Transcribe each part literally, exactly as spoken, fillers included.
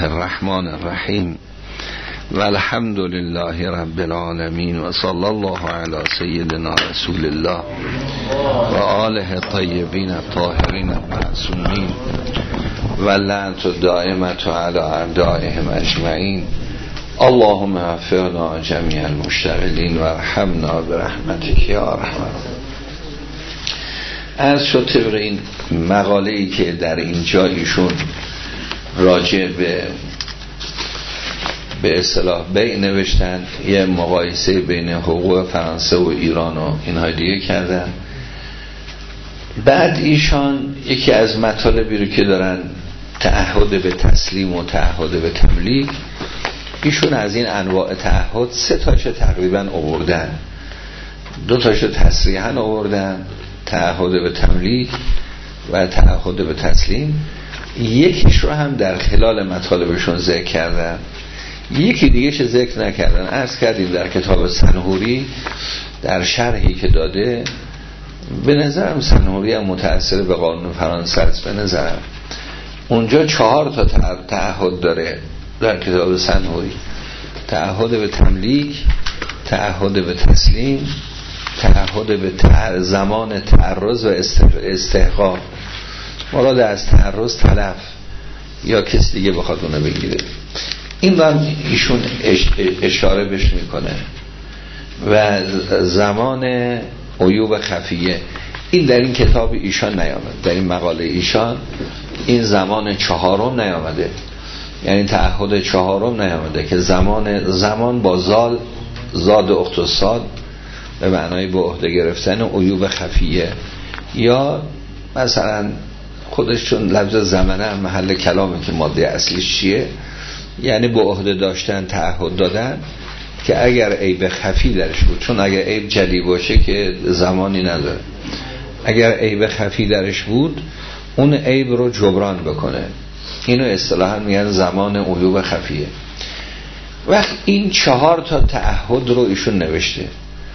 الرحمن الرحیم و الحمد لله رب العالمین و صلی الله علی سیدنا رسول الله و آله طیبین الطاهرین المعصومین و لعنت الدائمة علی اعدائهم اجمعین. اللهم وفقنا جمیع المشتغلین و ارحمنا برحمتک یا ارحم. از شد طبق این مقاله‌ای که در اینجا ایشون راجع به به اصطلاح بی نوشتن، یه مقایسه بین حقوق فرانسه و ایران و اینها دیگه کردن. بعد ایشان یکی از مطالبی رو که دارن تعهد به تسلیم و تعهد به تملیک، ایشون از این انواع تعهد سه تاشو تقریبا آوردن. دو تاشو تصریحا آوردن، تعهد به تملیک و تعهد به تسلیم. یکیش رو هم در خلال مطالبشون ذکر کردن، یکی دیگهش ذکر نکردن. عرض کردیم در کتاب سنهوری در شرحی که داده، به نظرم سنهوری هم متأثر به قانون فرانسه است. به نظرم اونجا چهار تا تعهد داره در کتاب سنهوری: تعهد به تملیک، تعهد به تسلیم، تعهد به تع... زمان تعرض و استحقاق، مراد از تعرض طرف یا کسی دیگه بخواد اونو بگیره. این رو ایشون اشاره بهش میکنه. و زمان عیوب خفیه، این در این کتاب ایشان نیامد، در این مقاله ایشان این زمان چهارم نیامده، یعنی تعهد چهارم نیامده که زمان زمان با زال زاد اختصاد به معنای به عهده گرفتن عیوب خفیه، یا مثلا خودش چون لفظ زمنه هم محل کلامه که ماده اصلیش چیه، یعنی به عهده داشتن تعهد دادن که اگر عیب خفی درش بود، چون اگر عیب جلی باشه که زمانی نداره، اگر عیب خفی درش بود اون عیب رو جبران بکنه. اینو اصطلاحاً میگن زمان عیوب خفیه. وقت این چهار تا تعهد رو ایشون نوشته.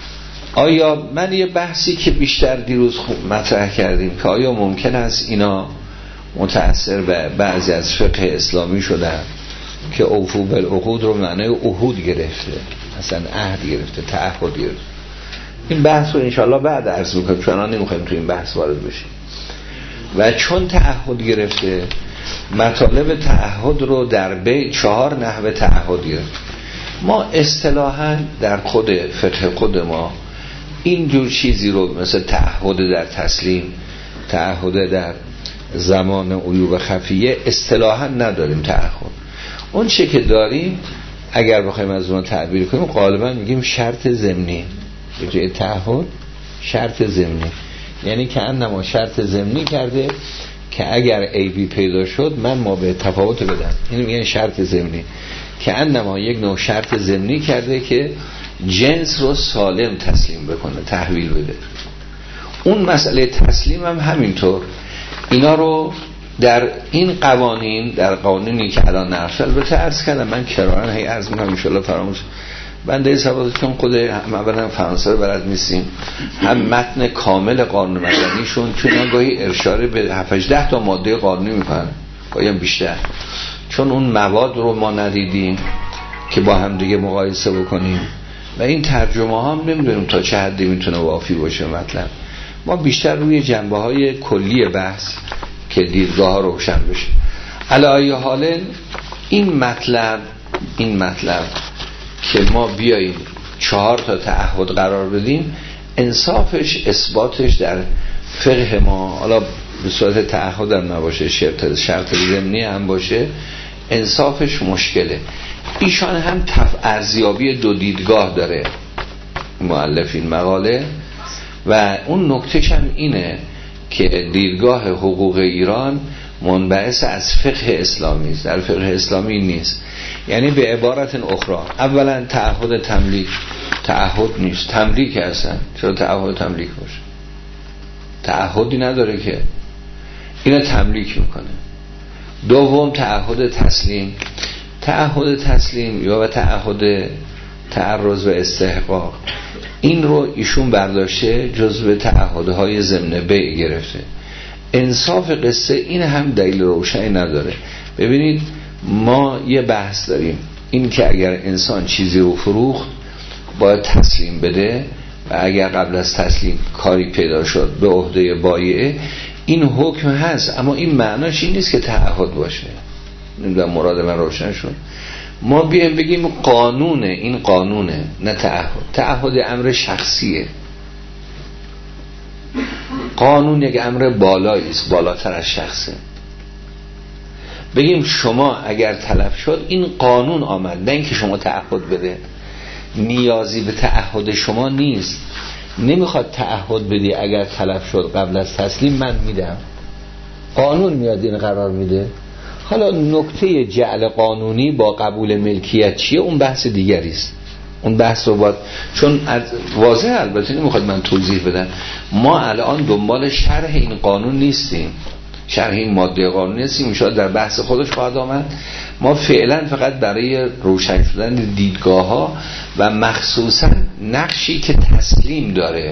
آیا من یه بحثی که بیشتر دیروز مطرح کردیم که آیا ممکن است اینا متأثر به بعضی از فقه اسلامی شدن که اوفو بالعقود رو معنای عهود گرفته، مثلا عهد گرفته، تعهد گرفته. این بحث رو انشاءالله بعد عرض میکنم، چون الان نمیخوایم تو این بحث وارد بشیم. و چون تعهد گرفته، مطالب تعهد رو در بی چهار نحوه تعهد گرفت. ما اصطلاحاً در خود فقه خود ما این جور چیزی رو مثل تعهد در تسلیم، تعهد در زمان عیوب خفیه اصطلاحاً نداریم. تعهد اون چه که داریم اگر بخوایم از اون تعبیر کنیم غالباً میگیم شرط ضمنی. به جای تعهد شرط ضمنی، یعنی که انما شرط ضمنی کرده که اگر عیبی پیدا شد من ما به تفاوت بدم. اینو میگن شرط ضمنی، که انما یک نوع شرط ضمنی کرده که جنس رو سالم تسلیم بکنه، تحویل بده. اون مسئله تسلیم هم همینطور. اینا رو در این قوانین، در قوانینی که الان نقش البته عرض کردم، من کرارن هی عرض میکنم انشالله فراموش بنده سواد، چون خود هم اولا فرانسه رو بلد نیستیم، هم متن کامل قانون مدنیشون، چون گاهی ارشاره به هفت ده تا ماده قانونی میکنن، گاهی هم بیشتر، چون اون مواد رو ما ندیدیم که با هم دیگه مقایسه بکنیم و این ترجمه ها هم نمیدونیم تا چه حدی میتونه وافی باشه مطلب. ما بیشتر روی جنبه های کلی بحث که دیدگاه ها روشن بشه. علی ای حال این مطلب این مطلب که ما بیاییم چهار تا تعهد قرار بدیم، انصافش اثباتش در فقه ما، حالا به صورت تعهد هم نباشه، شرط شرط ضمنی هم باشه، انصافش مشکله. ایشان هم ارزیابی دو دیدگاه داره مؤلف این مقاله، و اون نکتهش هم اینه که دیدگاه حقوق ایران منبعث از فقه اسلامی است، در فقه اسلامی نیست. یعنی به عبارت اخرى، اولا تعهد تملیک تعهد نیست، تملیک هستن. چرا تعهد تملیک باشه؟ تعهدی نداره که اینو تملیک میکنه. دوم تعهد تسلیم تعهد تسلیم یا تعهد تعرض و استحقاق، این رو ایشون برداشته جزو تعهدهای ضمن بیع گرفته. انصاف قصه این هم دلیل روشنی نداره. ببینید ما یه بحث داریم، این که اگر انسان چیزی رو فروخت باید تسلیم بده و اگر قبل از تسلیم کاری پیدا شد به عهده بایعه، این حکم هست، اما این معناش این نیست که تعهد باشه. نمیدونم مراد من روشن شد. ما بیایم بگیم قانونه، این قانونه نه تعهد. تعهد امر شخصیه، قانون یک امر بالایی است، بالاتر از شخصه. بگیم شما اگر تلف شد این قانون آمد، نه اینکه شما تعهد بده. نیازی به تعهد شما نیست، نمیخواد تعهد بدی اگر تلف شد قبل از تسلیم من میدم، قانون میاد این قرار میده. حالا نکته جعل قانونی با قبول ملکیت چیه اون بحث دیگری است، اون بحث رو باید، چون از واضح البته نمیخواد من توضیح بدم، ما الان دنبال شرح این قانون نیستیم، شرح این ماده قانونی نیستیم، شاید در بحث خودش خواهد آمد. ما فعلا فقط برای روشن شدن دیدگاه ها و مخصوصا نقشی که تسلیم داره،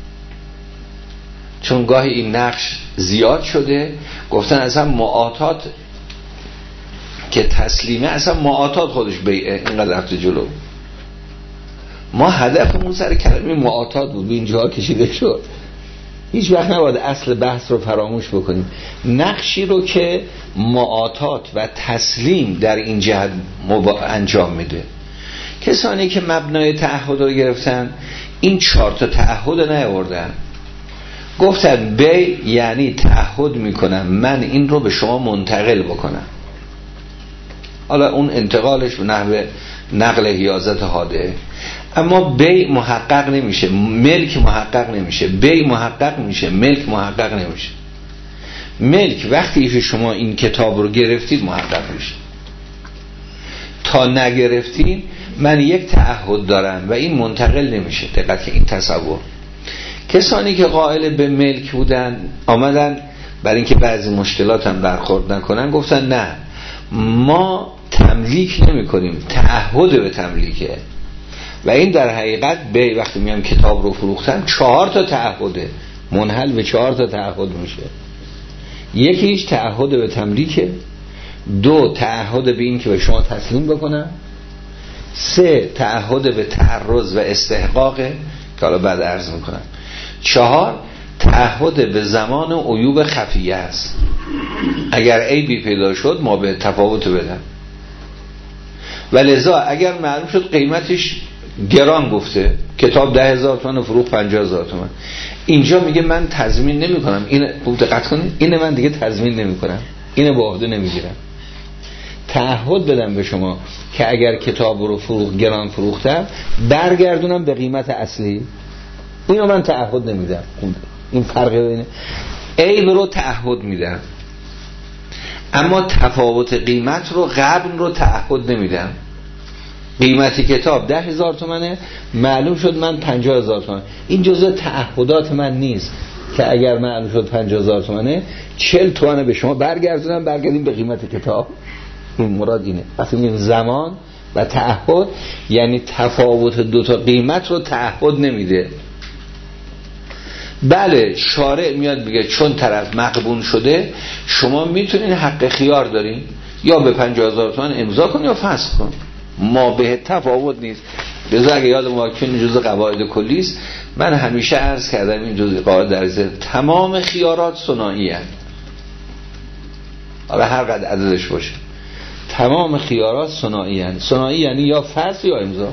چون گاهی این نقش زیاد شده، گفتن اصلا معاطات که تسلیمه، اصلا معاطات خودش بیعه، اینقدر رفته جلو. ما هدفمون سر کلمه معاطات بود، به اینجا کشیده شد. هیچ وقت نباید اصل بحث رو فراموش بکنیم. نقشی رو که معاطات و تسلیم در این جهت انجام میده. کسانی که مبنای تعهد رو گرفتن این چهار تا تعهد رو نیاوردن، گفتن بی یعنی تعهد میکنم من این رو به شما منتقل بکنم. حالا اون انتقالش به نحو نقل حیازت حاده، اما بی محقق نمیشه، ملک محقق نمیشه، بی محقق میشه، ملک محقق نمیشه. ملک وقتی که شما این کتاب رو گرفتید محقق میشه، تا نگرفتید من یک تعهد دارم و این منتقل نمیشه. دقت که این تصور، کسانی که قائل به ملک بودن آمدن برای اینکه بعضی مشکلات هم برخورد نکنن، گفتن نه ما تملیک نمی کنیم، تعهد به تملیکه. و این در حقیقت به وقتی میام کتاب رو فروختم چهار تا تعهده، منحل به چهار تا تعهد میشه. یکیش تعهد به تملیکه، دو تعهد به این که به شما تسلیم بکنم، سه تعهد به تعرض و استحقاقه که حالا بعد عرض میکنم، چهار تعهد به زمان عیوب خفیه است، اگر عیبی پیدا شد ما به تفاوت بدم. و لذا اگر معلوم شد قیمتش گران گفته، کتاب ده هزار تومن فروخت پنجاه هزار تومن، اینجا میگه من تضمین نمی کنم، این دقت کنید، اینه من دیگه تضمین نمی کنم، اینه به عهده نمیگیرم. تعهد بدم به شما که اگر کتاب رو فروخت گران فروختم برگردونم به قیمت اصلی، اینو من تعهد نمیدم. این فرقه بینه. عیب رو تعهد میدم اما تفاوت قیمت رو قبل رو تعهد نمیدم. قیمتی کتاب ده هزار تومنه، معلوم شد من پنجاه هزار تومن، این جزء تعهدات من نیست که اگر معلوم شد پنجاه هزار تومنه چهل تومنه به شما برگردونم، برگردیم به قیمت کتاب. این مراد اینه. وقتی میگیم زمان و تعهد یعنی تفاوت دو تا قیمت رو تعهد نمیده. بله شارع میاد بگه چون طرف مقبول شده شما میتونین حق خیار دارین، یا به پنجاه هزار تومان امضا کن یا فسخ کن، ما به تفاوت نیست. لذا اگه یاد ما که این جزء قواعد کلی است، من همیشه عرض کردم این جزء قواعد درزه تمام خیارات ثنایی هست، حالا هر قدر عددش باشه تمام خیارات ثنایی هست. ثنایی یعنی یا فسخ یا امضا،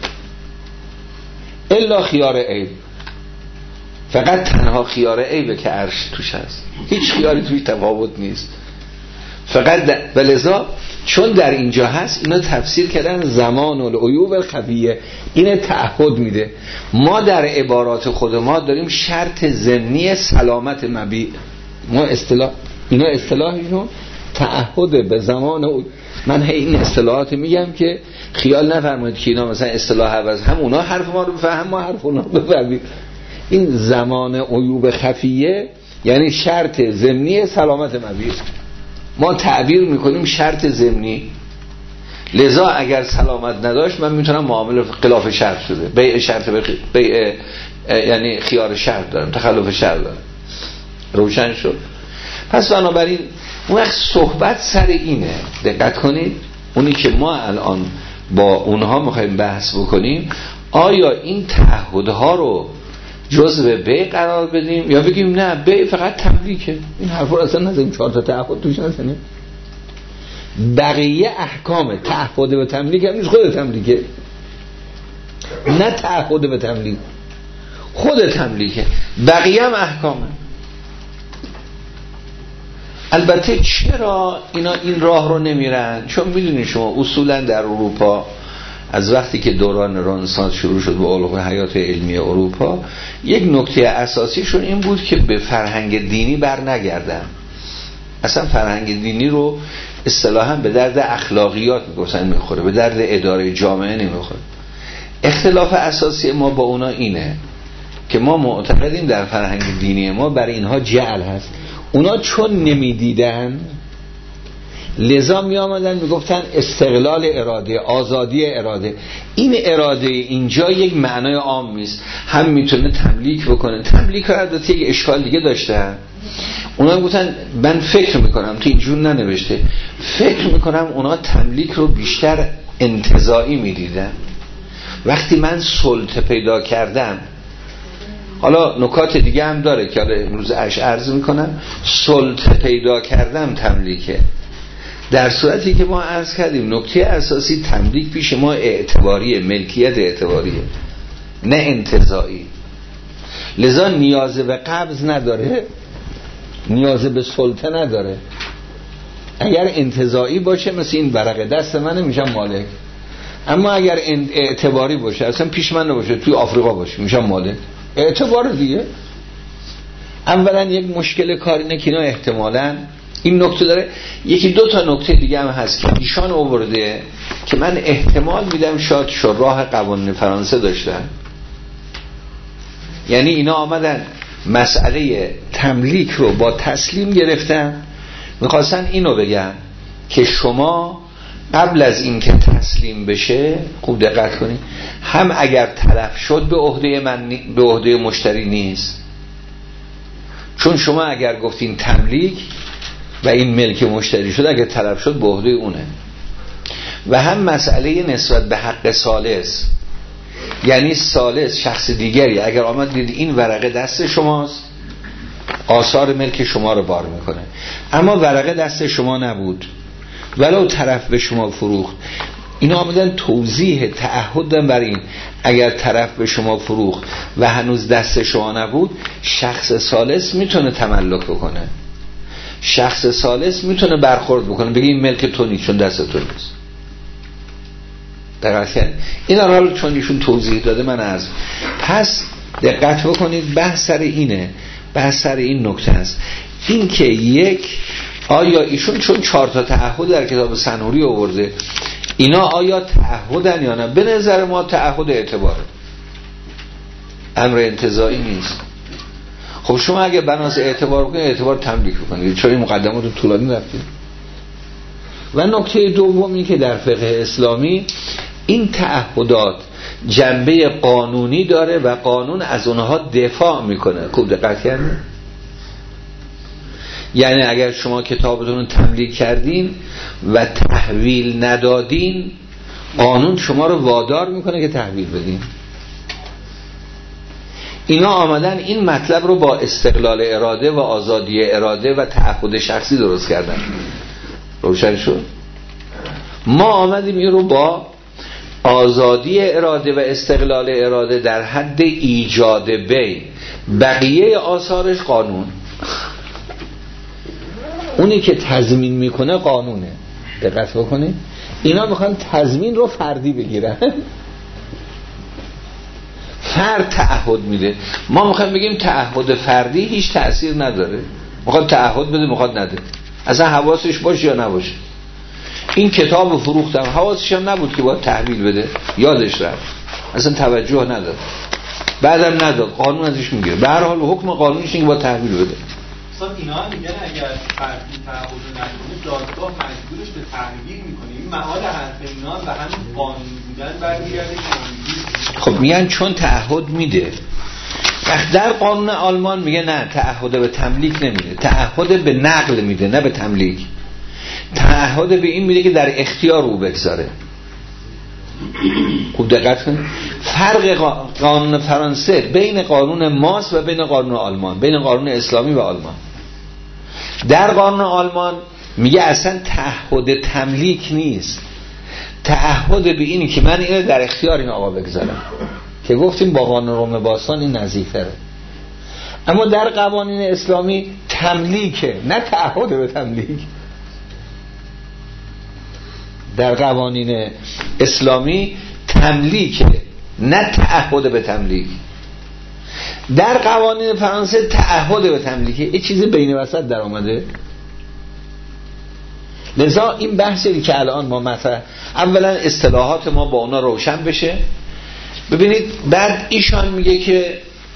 الا خیار عیب، فقط تنها خیار عیبه که عرش توش هست، هیچ خیاری توی تفاوت نیست فقط. و لذا چون در اینجا هست اینا تفسیر کردن زمان العیوب الخفیه، اینه تعهد میده. ما در عبارات خود ما داریم شرط ضمنی سلامت مبیع، ما اصطلاح اینا اصطلاحشون تعهد به زمان. من هی این اصطلاحات میگم که خیال نفرمایید که اینا مثلا اصطلاح عوض، هم اونا حرف ما رو بفهم ما حرف اونا رو بفهمیم. این زمان عیوب خفیه یعنی شرط ضمنی سلامت مبیع، ما تعبیر میکنیم شرط ضمنی. لذا اگر سلامت نداشت من میتونم معامله خلاف شرط شده، بیع شرط بیع یعنی خیار شرط دارم، تخلف شرط دارم. روشن شد؟ پس بنابراین اون وقت صحبت سر اینه، دقت کنید، اونی که ما الان با اونها میخوایم بحث بکنیم، آیا این تعهدها رو جزء بیع قرار بدیم یا بگیم نه بیع فقط تملیکه؟ این حرف رو اصلا نزدیم، چهار تا تعهد توش نزنیم. بقیه احکام تعهد به تملیک هم نیست، خود تملیکه، نه تعهد به تملیک، خود تملیکه، بقیه هم احکامه. البته چرا اینا این راه رو نمیرن؟ چون میدونید شما اصولا در اروپا از وقتی که دوران رنسانس شروع شد به علوم حیات علمی اروپا، یک نکته اساسیشون این بود که به فرهنگ دینی بر نگردن. اصلا فرهنگ دینی رو اصطلاحاً به درد اخلاقیات میگفتن میخوره، به درد اداره جامعه نمیخوره. اختلاف اساسی ما با اونا اینه که ما معتقدیم در فرهنگ دینی ما برای اینها جعل هست. اونا چون نمیدیدن لذا می آمدن میگفتن استقلال اراده، آزادی اراده. این اراده اینجا یک معنای عام نیست، هم میتونه تملیک بکنه. تملیک ها البته یک اشکال دیگه داشتن. اونا گفتن من فکر میکنم، تو اینجور ننوشته، فکر میکنم اونا تملیک رو بیشتر انتزاعی میدیدن. وقتی من سلطه پیدا کردم، حالا نکات دیگه هم داره که حالا امروز اش عرض میکنم، سلطه پیدا کردم تملیکه. در صورتی که ما عرض کردیم نکته اساسی تملیک پیش ما اعتباریه، ملکیت اعتباریه، نه انتزاعی. لذا نیاز به قبض نداره، نیاز به سلطه نداره. اگر انتزاعی باشه مثل این ورقه دست منه میشم مالک، اما اگر اعتباری باشه، اصلا پیش من نباشه، توی آفریقا باشه میشم مالک، اعتبار دیگه. اولا یک مشکل کار اینه که اینا احتمالاً این نکته داره. یکی دو تا نکته دیگه هم هست که ایشان آورده که من احتمال میدم شاید شراح قوانین فرانسه داشتن. یعنی اینا آمدن مسئله تملیک رو با تسلیم گرفتن، میخواستن اینو بگن که شما قبل از این که تسلیم بشه، خوب دقت کنید، هم اگر تلف شد به عهده من، به عهده مشتری نیست. چون شما اگر گفتین تملیک و این ملک مشتری شد، اگر تلف شد به عهده اونه. و هم مسئله نسبت به حق ثالث، یعنی ثالث شخص دیگری اگر آمد دید این ورقه دست شماست، آثار ملک شما رو بار میکنه، اما ورقه دست شما نبود ولو طرف به شما فروخت. اینا آمدن توضیح تعهد دادن بر این اگر طرف به شما فروخت و هنوز دست شما نبود، شخص ثالث میتونه تملک بکنه، شخص ثالث میتونه برخورد بکنه، بگه این ملک تو نیست چون دست تو نیست. دقت کنید اینا رو چون ایشون توضیح داده من از پس دقت بکنید. بحث سر اینه، بحث سر این نکته است، این که یک آیا ایشون چون چهار تا تعهد در کتاب سنوری آورده، اینا آیا تعهدن یا نه؟ به نظر ما تعهد اعتباره، امر انتزاعی نیست. خب شما اگه بناس اعتبار بکنید، اعتبار تملیک بکنید، چون این مقدمات رو طولانی رفتید. و نکته دومی که در فقه اسلامی این تعهدات جنبه قانونی داره و قانون از اونها دفاع میکنه. خوب دقت کردین؟ یعنی اگر شما کتابتون رو تملیک کردین و تحویل ندادین، قانون شما رو وادار میکنه که تحویل بدین. اینا آمدن این مطلب رو با استقلال اراده و آزادی اراده و تعهد شخصی درست کردن. روشن شد؟ ما آمدیم این رو با آزادی اراده و استقلال اراده در حد ایجاد بی، بقیه آثارش قانون. اونی که تضمین میکنه قانونه. دقت بکنید اینا میخوان تضمین رو فردی بگیرن. فرد تعهد میده، ما میخوایم بگیم تعهد فردی هیچ تأثیر نداره، میخواد تعهد بده میخواد نده، اصلا حواسش باشه یا نباشه. این کتاب فروختم حواسش هم نبود که باید تحویل بده، یادش رفت، اصلا توجه نداد، بعدم نداد، قانون ازش میگیره. به هر حال حکم قانونش اینه که باید تحویل بده. اصلا اینا هم میگن اگر فردی تعهد نکنه دادگاه مجبورش به تحویل میکنه. این معال حرف اینا و همین قانون بودن برمیگرده. خب میگن چون تعهد میده، در قانون آلمان میگه نه، تعهد به تملیک نمیده، تعهد به نقل میده، نه به تملیک. تعهد به این میده که در اختیار او بگذاره. خوب دقت کنید، فرق قانون فرانسه بین قانون ماست و بین قانون آلمان، بین قانون اسلامی و آلمان. در قانون آلمان میگه اصلا تعهد تملیک نیست، تعهد به اینی که من اینو در اختیار این آقا بگذارم، که گفتیم با قانون روم باستان این نزدیک‌تره. اما در قوانین اسلامی تملیکه، نه تعهد به تملیک. در قوانین اسلامی تملیکه، نه تعهد به تملیک. در قوانین فرانسه تعهد به تملیکه، یه چیز بین وسط در آمده. لذا این بحثی که الان ما مطرح، اولا اصطلاحات ما با اونا روشن بشه. ببینید بعد ایشان میگه که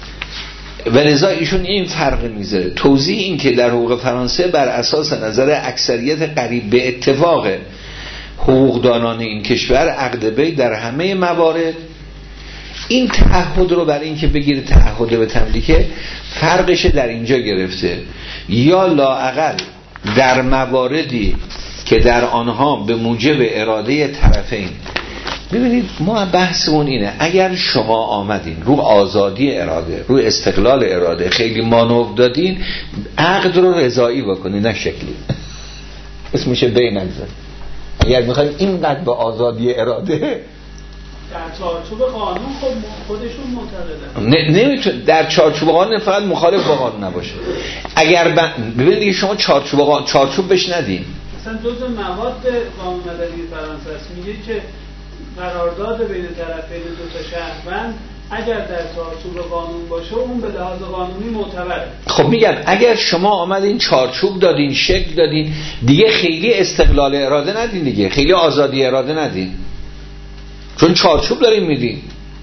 و لذا ایشون این فرق میذاره، توضیح این که در حقوق فرانسه بر اساس نظر اکثریت قریب به اتفاق حقوقدانان این کشور عقد بی در همه موارد، این تعهد رو برای اینکه بگیره تعهد به تملیکه، فرقش در اینجا گرفته، یا لااقل در مواردی که در آنها به موجب اراده طرفین. ببینید ما بحثمون اینه، اگر شما آمدین رو آزادی اراده، رو استقلال اراده خیلی مانور دادین، عقد رو رضایی بکنین، نه شکلی. اسمشه بین نگذار. اگر میخواید اینقدر به آزادی اراده در چارچوب قانون خود خودشون معتقدن، نمیتونه در چارچوب قانون فقط مخالف با قانون نباشه. اگر ب... ببینید شما چارچوب قانون چارچوب بش ندین. مثلا جزء مواد قانون مدنی فرانسه است، میگه که قرارداد بین طرفین دو تا شهروند اگر در چارچوب قانون باشه اون به لحاظ قانونی معتبره. خب میگم اگر شما آمدین چارچوب دادین، شکل دادین، دیگه خیلی استقلال اراده ندین، دیگه خیلی آزادی اراده ندین، چون چارچوب دارین میدین.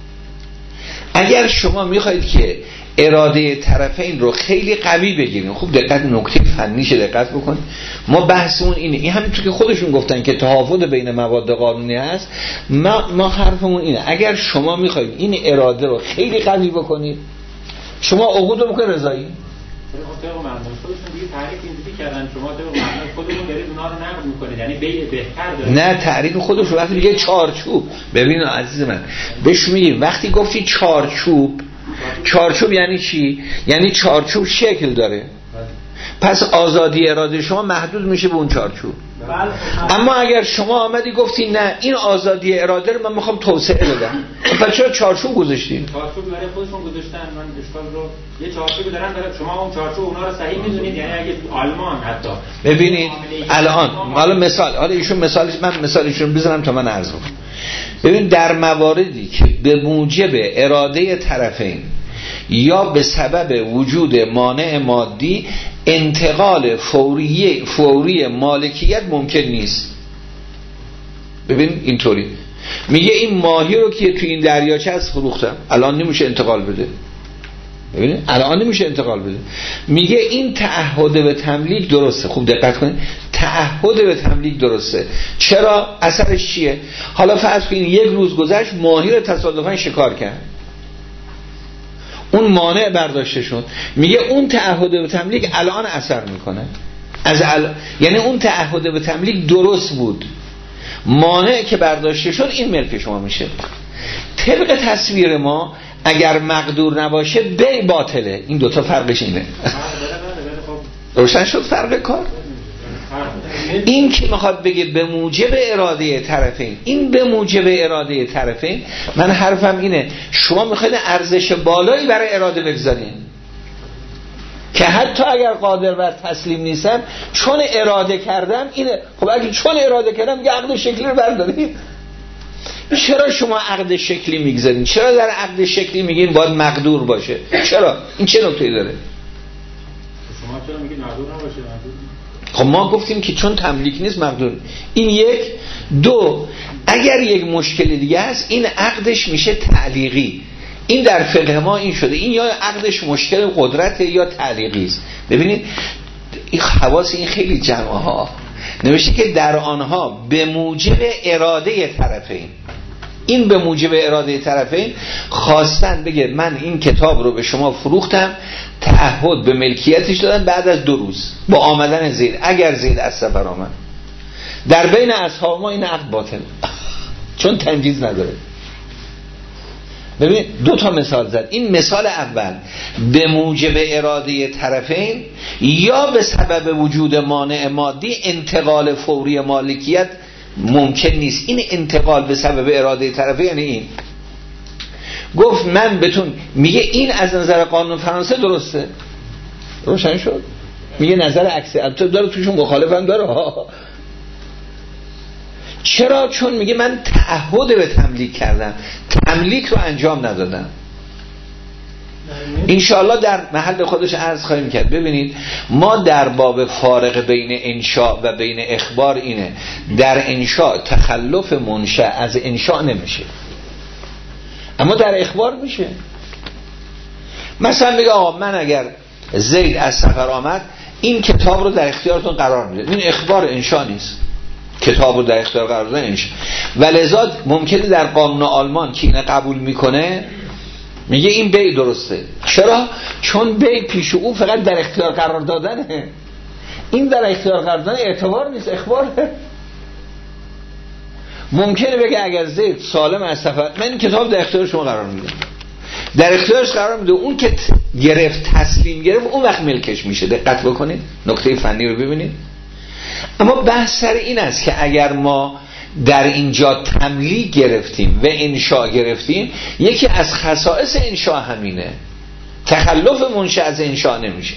اگر شما میخواید که اراده طرفین رو خیلی قوی بگیرین، خوب دقت، نکته فنیش دقت بکنید. ما بحثمون اینه، این همینطور که خودشون گفتن که تهافت بین مواد قانونی هست، ما ما حرفمون اینه اگر شما میخواید این اراده رو خیلی قوی بکنید، شما عقود رو بکنید رضایی. طبق مردم خودشون دیگه تعریف اینجوری کردن، شما طبق مردم خودتون دارید اونا رو نقد میکنید، یعنی به بهتر دارید. نه، تعریف خودش رو وقتی میگه چارچوب، ببین عزیز من بهش میگیم وقتی گفتی چارچوب، چارچوب یعنی چی؟ یعنی چارچوب شکل داره، پس آزادی اراده شما محدود میشه به اون چارچوب. اما اگر شما آمدی گفتی نه این آزادی اراده رو من میخوام توسعه بدم، پس چرا چارچوب گذاشتین؟ چارچوب برای خودشون گذاشتن، من اشکال رو یه چارچوبی دارن برای شما، اون چارچوب اونا رو صحیح میدونید، یعنی اگه آلمان حتی ببینید الان حالا مثال، حالا ایشون مثالش، من مثالشون بزنم تا من عرض کنم. ببین در مواردی که به موجب اراده طرفین یا به سبب وجود مانع مادی انتقال فوری فوری مالکیت ممکن نیست. ببین اینطوری میگه این ماهی رو که تو این دریاچه هست فروختم، الان نمیشه انتقال بده. ببینید الان نمیشه انتقال بده. میگه این تعهد به تملیک درسته. خوب دقت کنید، تعهد به تملیک درسته. چرا؟ اثرش چیه؟ حالا فرض کنید یک روز گذشت، ماهی رو تصادفاً شکار کرد، اون مانع برداشته شد. میگه اون تعهد به تملیک الان اثر میکنه. از ال... یعنی اون تعهد به تملیک درست بود، مانع که برداشته شد این ملک شما میشه. طبق تصویر ما اگر مقدور نباشه بی باطله. این دوتا فرقش اینه. روشن شد فرق کار؟ این که میخواد بگه به موجب اراده طرفین، این به موجب اراده طرفین، من حرفم اینه شما میخواید ارزش بالایی برای اراده بگذارین که حتی اگر قادر بر تسلیم نیستم چون اراده کردم اینه. خب اگه چون اراده کردم یه عقد شکلی رو بردارید. چرا شما عقد شکلی میگذارین؟ چرا در عقد شکلی میگین باید مقدور باشه؟ چرا؟ این چه نکته‌ای داره؟ شما چرا میگین مقدور نباشه؟ مقدور. خب ما گفتیم که چون تملیک نیست مقدور. این یک. دو، اگر یک مشکل دیگه هست این عقدش میشه تعلیقی. این در فقه ما این شده، این یا عقدش مشکل قدرت یا تعلیقی است. ببینید این خواص این خیلی جمعه ها نوشته که در آنها به موجب اراده طرفین. این به موجب اراده طرفین خواستن بگه من این کتاب رو به شما فروختم، تعهد به ملکیتش دادن بعد از دو روز با آمدن زید، اگر زید از سفر آمد. در بین اصحاب ما این عقد باطل چون تنجیز نداره. ببین دو تا مثال زد. این مثال اول به موجب اراده طرفین یا به سبب وجود مانع مادی انتقال فوری مالکیت ممکن نیست. این انتقال به سبب اراده طرفین یعنی این گفت من بهتون، میگه این از نظر قانون فرانسه درسته، روشن شد. میگه نظر عکس البته داره توشون مخالف هم داره ها. چرا؟ چون میگه من تعهد به تملیک کردم، تملیک رو انجام ندادم. انشاءالله در محل خودش عرض خواهیم کرد. ببینید ما در باب فارق بین انشاء و بین اخبار اینه، در انشاء تخلف منشأ از انشاء نمیشه، اما در اخبار میشه. مثلا بگه آقا من اگر زید از سفر آمد این کتاب رو در اختیارتون قرار میده، این اخبار انشاء نیست، کتاب رو در اختیار قرار دادن انشاء. ولذا ممکنه در قانون آلمان که اینه قبول میکنه میگه این بی درسته. چرا؟ چون بی پیش او فقط در اختیار قرار دادنه، این در اختیار قرار دادن اعتبار نیست، اخباره. ممکنه بگه اگر زید سالم از سفر، من این کتاب در اختیار شما قرار میدم، در اختیارش قرار میده، اون که گرفت تسلیم گرفت اون وقت ملکش میشه. دقت بکنید نکته فنی رو ببینید. اما بحث سر این است که اگر ما در اینجا تملیک گرفتیم و انشاء گرفتیم، یکی از خصائص انشاء همینه، تخلف منشأ از انشاء نمیشه.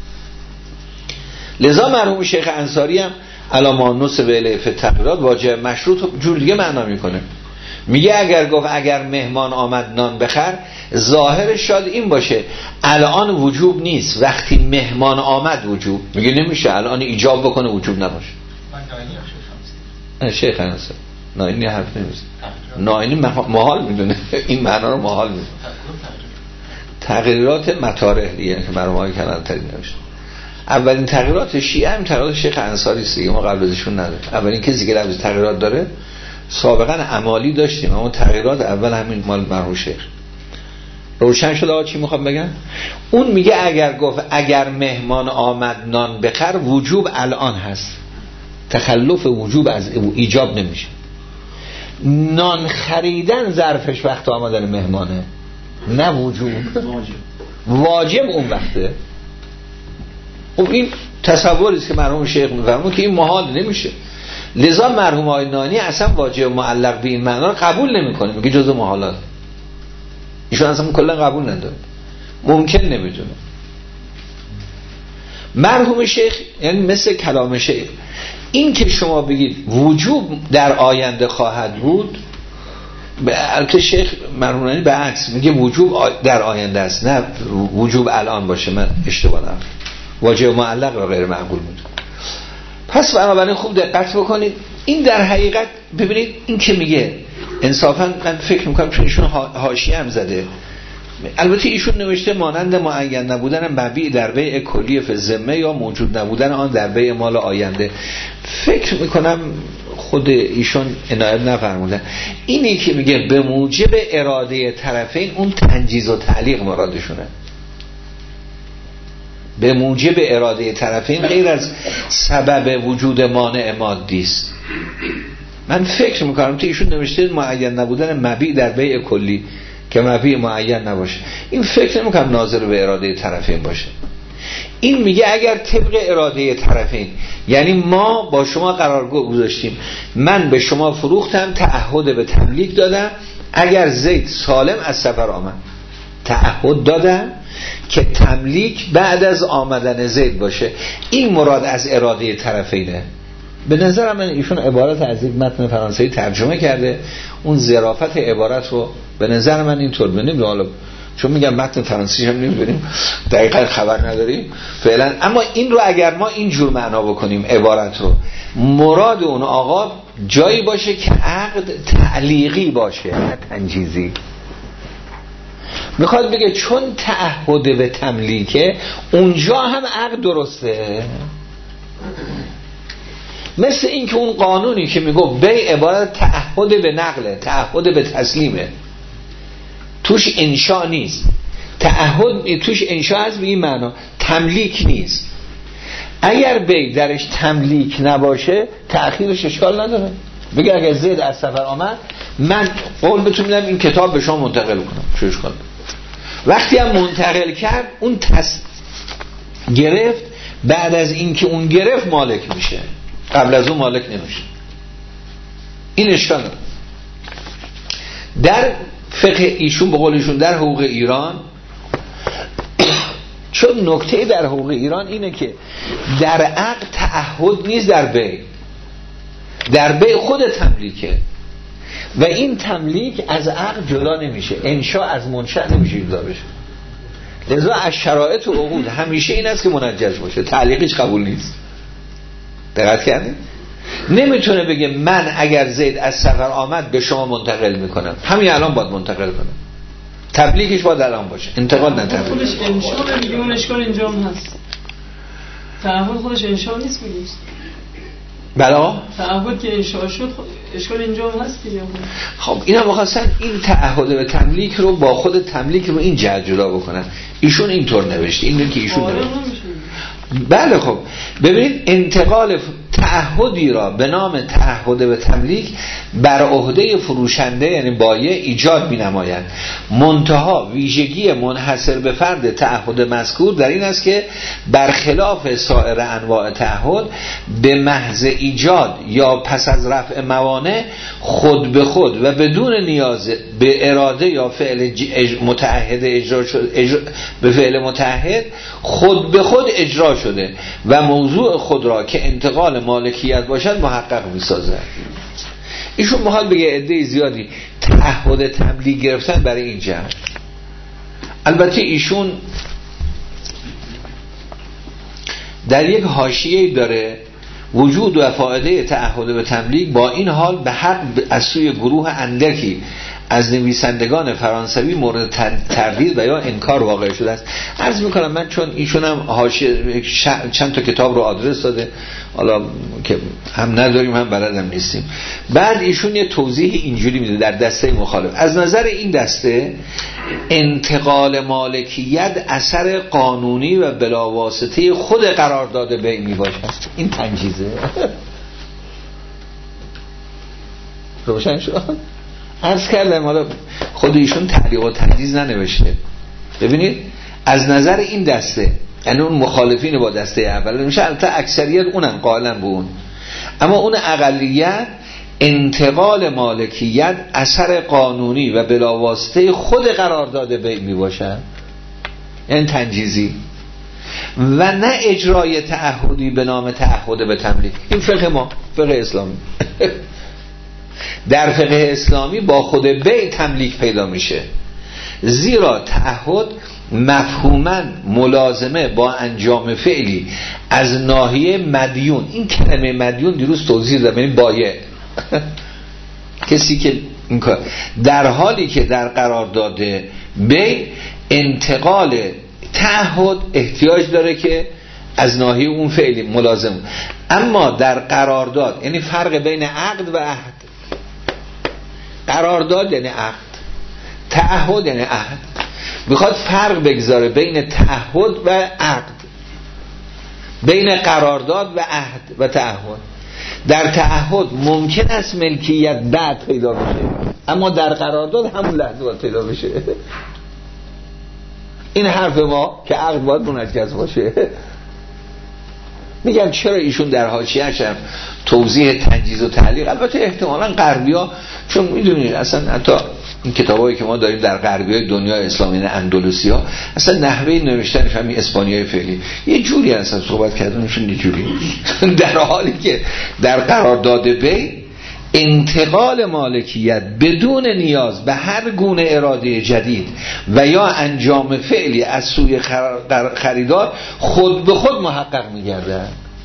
لذا مرحوم شیخ انصاری هم علامه نصب الیه فی التقریرات واجب مشروط جور دیگه معنا میکنه. میگه اگر گفت اگر مهمان آمد نان بخر، ظاهرش شاید این باشه الان وجوب نیست، وقتی مهمان آمد وجوب. میگه نمیشه الان ایجاب بکنه وجوب نباشه. شیخ انصاری ناینی حرف نمیزه، ناینی محال میدونه این معنا رو محال میدونه. تغییرات مطارح دیگه که مرحوم های کلانتری نوشته. اولین تغییرات شیعه هم تغییرات شیخ انصاری است دیگه، ما قبل ازشون نداره. اولین کسی که لفظ تغییرات داره سابقا عمالی داشتیم، اما تغییرات اول همین مال مرحوم شیخ. روشن شد آقا چی میخوام بگم؟ اون میگه اگر گفت اگر مهمان آمد نان بخر، وجوب الان هست، تخلف وجوب از ایجاب نمیشه. نان خریدن ظرفش وقت آمدن مهمانه، نه وجوب، واجب اون وقته. خب این تصوری است که مرحوم شیخ میفرمود که این محال نمیشه. لذا مرحوم آقای نانی اصلا واجب معلق به این معنا رو قبول نمیکنه، میگه جزء محالات. ایشون اصلا کلا قبول نداره، ممکن نمیدونه. مرحوم شیخ یعنی مثل کلام شیخ، این که شما بگید وجوب در آینده خواهد بود، البته شیخ مرحوم نانی به عکس میگه وجوب در آینده است، نه وجوب الان باشه. من اشتباه دارم، واجب معلق و غیر معقول بود. پس بنابراین خوب دقت بکنید. این در حقیقت ببینید این که میگه انصافا من فکر میکنم چون ایشون حاشیه هم زده، البته ایشون نوشته مانند معین نبودن مبیع در بیع کلی فی ذمه یا موجود نبودن آن در بیع مال آینده. فکر میکنم خود ایشون عنایت نفرمودن. اینی که میگه به موجب اراده طرفین، اون تنجیز و تعلیق مرادشونه. به موجب اراده طرفین غیر از سبب وجود مانع مادی است. من فکر میکنم که ایشون نوشته معین نبودن مبیع در بیع کلی که مبیع معین نباشه. این فکر نمیکنم ناظر به اراده طرفین باشه. این میگه اگر طبق اراده طرفین، یعنی ما با شما قرار گذاشتیم، من به شما فروختم، تعهد به تملیک دادم، اگر زید سالم از سفر آمد، تعهد دادم که تملیک بعد از آمدن زید باشه. این مراد از اراده طرفینه. به نظر من ایشون عبارت از یک متن فرانسوی ترجمه کرده، اون ظرافت عبارت رو به نظر من اینطور ببینیم، حالا چون میگم متن فرانسوی هم نمی‌بینیم دقیقاً خبر نداریم فعلا، اما این رو اگر ما اینجور معنا بکنیم عبارت رو، مراد اون آقا جایی باشه که عقد تعلیقی باشه نه تنجیزی. میخواد بگه چون تعهد به تملیکه، اونجا هم عقد درسته. مثل این که اون قانونی که میگفت بیع عبارت تعهد به نقله، تعهد به تسلیمه، توش انشاء نیست. تعهد توش انشاء هست به این معنا، تملیک نیست. اگر بیع درش تملیک نباشه تأخیرش اشکال نداره. بگه اگر زید از سفر آمد من قول بهتون میدم این کتاب به شما منتقل کنم، چه اشکال داره؟ وقتی هم منتقل کرد اون تس گرفت، بعد از اینکه اون گرفت مالک میشه، قبل از اون مالک نمیشه. این اشکال نداره. در فقه ایشون به قول ایشون در حقوق ایران، چون نکته در حقوق ایران اینه که در عقد تعهد نیست، در بیع در بیع خود تملیکه و این تملیک از عقد جدا نمیشه، انشاء از منشأ نمیشه جدا بشه. لذا از شرایط و عقود همیشه این است که منجز باشه، تعلیقش قبول نیست. دقت کردید؟ نمیتونه بگه من اگر زید از سفر آمد به شما منتقل میکنم، همین الان باید منتقل کنم، تبلیغش باید الان باشه، انتقال نه تبلیغ. خودش انشاء دیگه، اون اشکال اینجا هم هست. تعهد خودش انشاء نیست میگه. بلا تعهد که انشاء شد اشکال اینجا هم هست دیگه. خب اینا می‌خواستن این تعهد به تملیک رو با خود تملیک رو این جهت جدا بکنن. ایشون اینطور نوشته، اینو که ایشون نوشته. بله خب ببینید انتقال تعهدی را به نام تعهد به تملیک بر عهده فروشنده یعنی بایع ایجاد می‌نماید. منتها ویژگی منحصر به فرد تعهد مذکور در این است که برخلاف سایر انواع تعهد به محض ایجاد یا پس از رفع موانع خود به خود و بدون نیاز به اراده یا فعل متعهد اجرا شده، اجرا به فعل متعهد خود به خود اجرا شده و موضوع خود را که انتقال مالکیت باشد محقق می‌سازد. ایشون محال بگه عده زیادی تعهد تملیک گرفتن برای این جهت. البته ایشون در یک حاشیه‌ای داره وجود و فایده تعهد به تملیک، با این حال به حق از سوی گروه اندکی از نویسندگان فرانسوی مورد تردید و یا انکار واقع شده است. عرض میکنم من چون ایشون هم حاشیه چند تا کتاب رو آدرس داده، حالا که هم نداریم هم بلدم نیستیم، بعد ایشون یه توضیح اینجوری میده در دسته مخالف. از نظر این دسته انتقال مالکیت اثر قانونی و بلاواسطه خود قرارداد بیع میباشد. این تنجیزه روشن شد. عرض کردم حالا خود ایشون تعلیق و تنجیز ننوشته. ببینید از نظر این دسته، یعنی اون مخالفین با دسته اول میشه، البته اکثریت اونن قائلن به اون، اما اون اقلیت انتقال مالکیت اثر قانونی و بلاواسطه خود قرارداد بیع میباشد، یعنی تنجیزی، و نه اجرای تعهدی به نام تعهد به تملیک. این فقه ما، فقه اسلامی. در فقه اسلامی با خود بیع تملیک پیدا میشه، زیرا تعهد مفهوماً ملازمه با انجام فعلی از ناحیه مدیون. این کلمه مدیون دیروز توضیح دادم، یعنی بایع کسی که این کار، در حالی که در قرارداد بیع انتقال تعهد احتیاج داره که از ناحیه اون فعلی ملازم، اما در قرارداد، یعنی فرق بین عقد و عهد، قرارداد یعنی عقد، تعهد یعنی عهد، میخواد فرق بگذاره بین تعهد و عقد، بین قرارداد و عهد و تعهد. در تعهد ممکن است ملکیت بعد پیدا بشه، اما در قرارداد همون لحظه باید پیدا بشه. این حرف ما که عقد باید منجز باشه. میگم چرا ایشون در حاشیه‌اش هم توضیح تنجیز و تعلیق، البته احتمالاً غربی‌ها، چون میدونید اصلا حتی این کتابایی که ما داریم در غربی‌های دنیای اسلامی، اندلسی‌ها، اصلا نحوه نوشتنش همین اسپانیایی فعلی یه جوری اصلا صحبت کردنشون یه جوری، در حالی که در قرارداد بیع انتقال مالکیت بدون نیاز به هر گونه اراده جدید و یا انجام فعلی از سوی خریدار خود به خود محقق می‌گردد.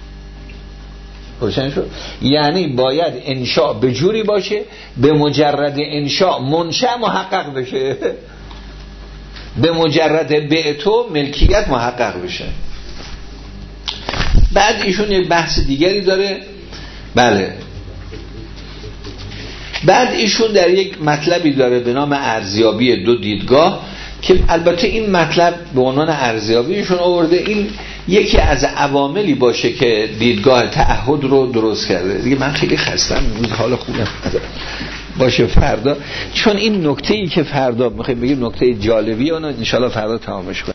روشن شد؟ یعنی باید انشاء به جوری باشه به مجرد انشاء منشأ محقق بشه، به مجرد بیع تو ملکیت محقق بشه. بعد ایشون یک بحث دیگری داره بله. بعد ایشون در یک مطلبی داره به نام ارزیابی دو دیدگاه که البته این مطلب به عنوان ارزیابی ایشون آورده، این یکی از عواملی باشه که دیدگاه تعهد رو درست کرده. دیگه من خیلی خستم امروز، حال خوبم باشه فردا، چون این نکته ای که فردا میخوایم بگیم نکته جالبیه، اون ان شاءالله فردا تمامش کنیم.